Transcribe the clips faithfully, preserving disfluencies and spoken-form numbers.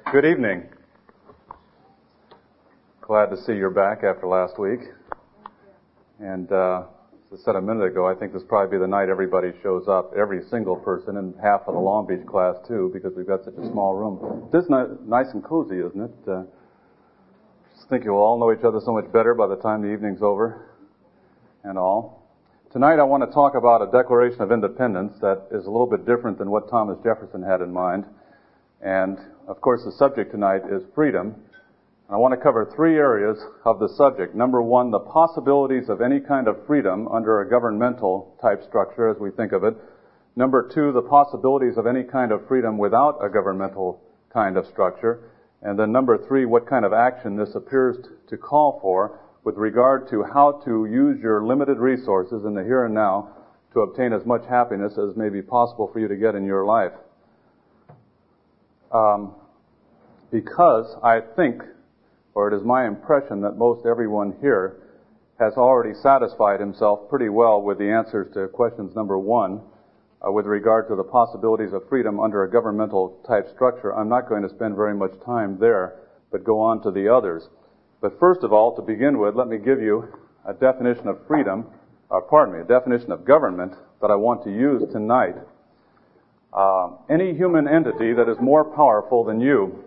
Good evening. Glad to see you're back after last week. And uh, as I said a minute ago, I think this will probably be the night everybody shows up, every single person, and half of the Long Beach class too, because we've got such a small room. It is nice and cozy, isn't it? Uh, just think you'll all know each other so much better by the time the evening's over and all. Tonight I want to talk about a Declaration of Independence that is a little bit different than what Thomas Jefferson had in mind. And, of course, the subject tonight is freedom. I want to cover three areas of the subject. Number one, the possibilities of any kind of freedom under a governmental type structure as we think of it. Number two, the possibilities of any kind of freedom without a governmental kind of structure. And then number three, what kind of action this appears to call for with regard to how to use your limited resources in the here and now to obtain as much happiness as may be possible for you to get in your life. Um, because I think, or it is my impression, that most everyone here has already satisfied himself pretty well with the answers to questions number one uh, with regard to the possibilities of freedom under a governmental type structure. I'm not going to spend very much time there, but go on to the others. But first of all, to begin with, let me give you a definition of freedom, or pardon me, a definition of government that I want to use tonight. Uh, any human entity that is more powerful than you.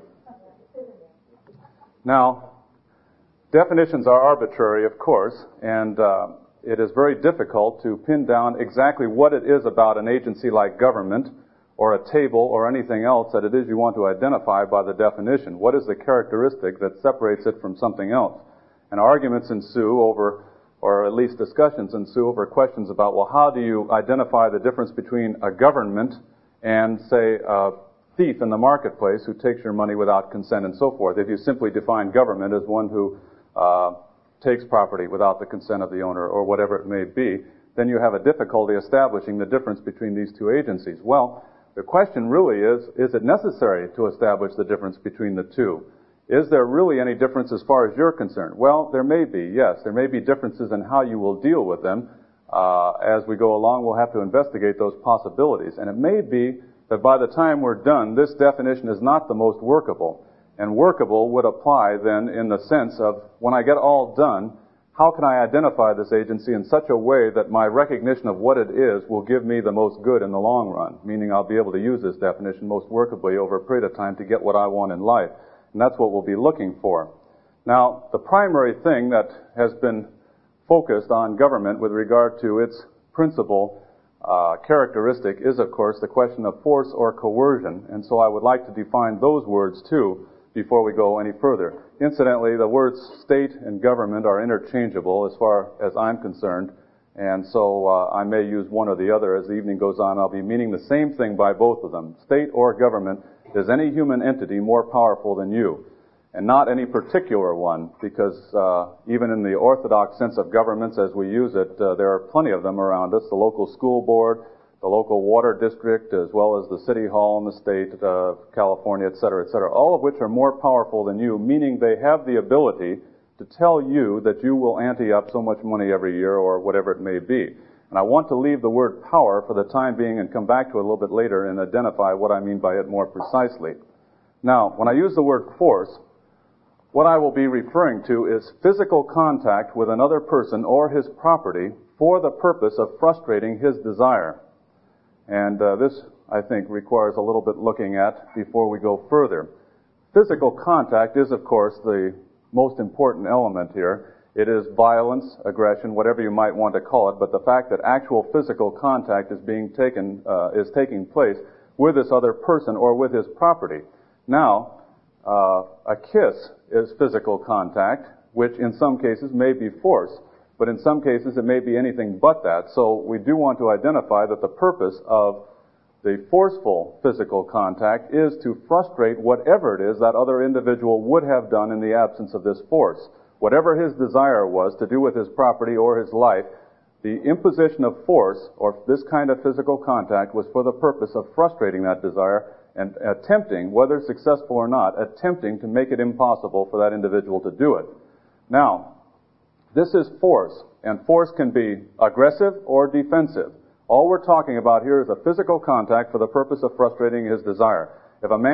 Now, definitions are arbitrary, of course, and uh, it is very difficult to pin down exactly what it is about an agency like government or a table or anything else that it is you want to identify by the definition. What is the characteristic that separates it from something else? And arguments ensue over, or at least discussions ensue over questions about, well, how do you identify the difference between a government and, say, a thief in the marketplace who takes your money without consent and so forth? If you simply define government as one who uh, takes property without the consent of the owner or whatever it may be, then you have a difficulty establishing the difference between these two agencies. Well, the question really is, is it necessary to establish the difference between the two? Is there really any difference as far as you're concerned? Well, there may be, yes. There may be differences in how you will deal with them. Uh, as we go along, we'll have to investigate those possibilities. And it may be that by the time we're done, this definition is not the most workable. And workable would apply then in the sense of, when I get all done, how can I identify this agency in such a way that my recognition of what it is will give me the most good in the long run? Meaning I'll be able to use this definition most workably over a period of time to get what I want in life. And that's what we'll be looking for. Now, the primary thing that has been focused on government with regard to its principal uh, characteristic is, of course, the question of force or coercion. And so I would like to define those words, too, before we go any further. Incidentally, the words state and government are interchangeable as far as I'm concerned. And so uh, I may use one or the other. As the evening goes on, I'll be meaning the same thing by both of them. State or government. Is any human entity more powerful than you? And not any particular one, because uh, even in the orthodox sense of governments as we use it, uh, there are plenty of them around us. The local school board, the local water district, as well as the city hall in the state of California, et cetera, et cetera, all of which are more powerful than you, meaning they have the ability to tell you that you will ante up so much money every year or whatever it may be. And I want to leave the word power for the time being and come back to it a little bit later and identify what I mean by it more precisely. Now, when I use the word force, what I will be referring to is physical contact with another person or his property for the purpose of frustrating his desire. And uh, this, I think, requires a little bit looking at before we go further. Physical contact is, of course, the most important element here. It is violence, aggression, whatever you might want to call it, but the fact that actual physical contact is being taken, uh, is taking place with this other person or with his property. Now, uh, a kiss is physical contact, which in some cases may be force. But in some cases, it may be anything but that. So we do want to identify that the purpose of the forceful physical contact is to frustrate whatever it is that other individual would have done in the absence of this force. Whatever his desire was to do with his property or his life, the imposition of force, or this kind of physical contact, was for the purpose of frustrating that desire and attempting, whether successful or not, attempting to make it impossible for that individual to do it. Now, this is force, and force can be aggressive or defensive. All we're talking about here is a physical contact for the purpose of frustrating his desire. If a man